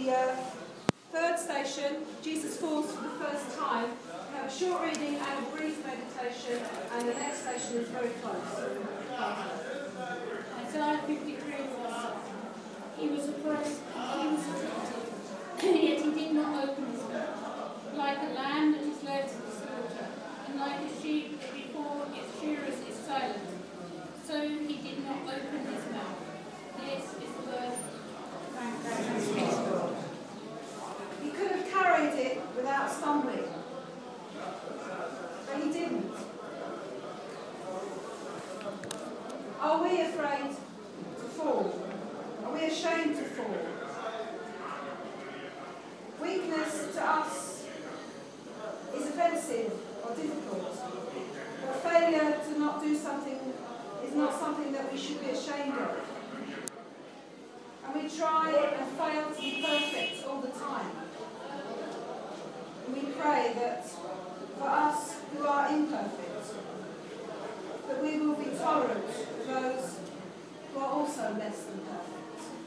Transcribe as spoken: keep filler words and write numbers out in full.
the uh, third station, Jesus falls for the first time. We have a short reading and a brief meditation, and the next station is very close. Isaiah fifty-three was, he was oppressed, he was afflicted, yet he did not open his mouth. Like a lamb that is led to the slaughter, and like a sheep that before its shearers is silent, so he did not open his mouth. This is the word. He could have carried it without stumbling, but he didn't. Are we afraid to fall? Are we ashamed to fall? Weakness to us is offensive or difficult, but failure to not do something is not something that we should be ashamed of. And we try and fail to be perfect all the time. And we pray that for us who are imperfect, that we will be tolerant of those who are also less than perfect.